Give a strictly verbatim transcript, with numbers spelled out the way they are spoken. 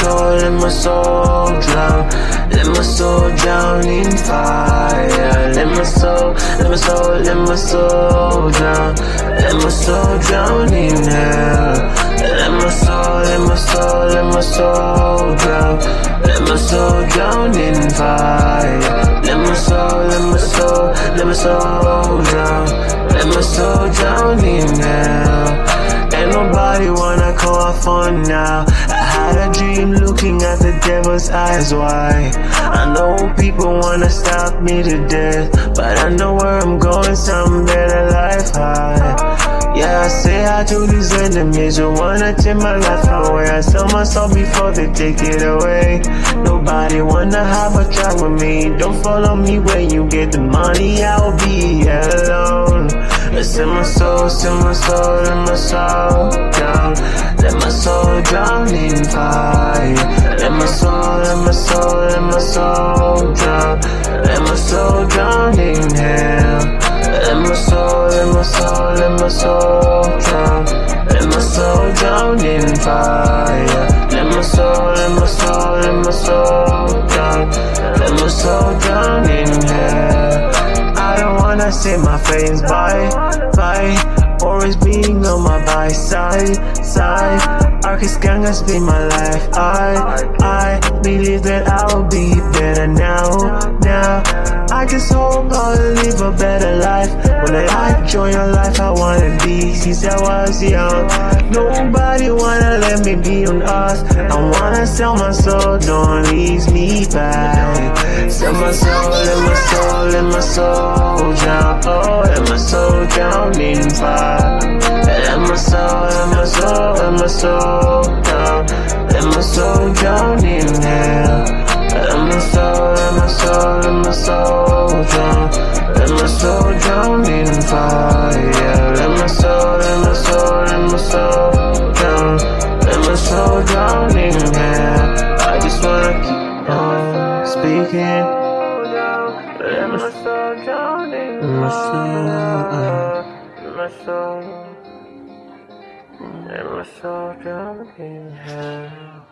soul, let my soul drown. Let my soul drown in fire. Let my soul, let my soul, let my soul drown. Let my soul drown in hell. Let my soul, let my soul, let my soul drown. Let my soul drown in fire. Let my soul, let my soul, let my soul drown. Let my soul drown in hell. Ain't nobody wanna call for now. I had a dream looking at the devil's eyes wide. I know people wanna stop me to death, but I know where I'm going, some better life high. Yeah, I say hi to these enemies who wanna take my life away. I sell my soul before they take it away. Nobody wanna have a track with me. Don't follow me when you get the money, I'll be alone. Send my soul, send my soul, let my soul drown. Let my soul drown in fire. Let my soul, let my soul, let my soul drown. Let my soul drown in hell. Let my soul, let my soul, let my soul drown. Let my soul drown in fire. Let my soul, let my soul, let my soul drown. Let my soul drown in hell. I don't wanna say my friends bye, bye. Always being on my by side, side. Arcus gang has been my life. I, I believe that I will be better now, now. I just hope I'll live a better life. When I join your life, I wanna be since I was young. Nobody wanna let me be on earth. I wanna sell my soul, don't leave me back. Sell my soul, let my soul, let my soul drown. Oh, let my soul drown in fire. Let my soul, let my soul, let my soul drown. Let my soul drown in hell. Let my soul, let my soul, let my soul drown. Let my soul drown in fire. Let my soul, let my soul, let my soul drown. Let my soul drown in hell. I just wanna keep on speaking. Let my soul drown in my soul. Let my soul, let my soul drown in hell.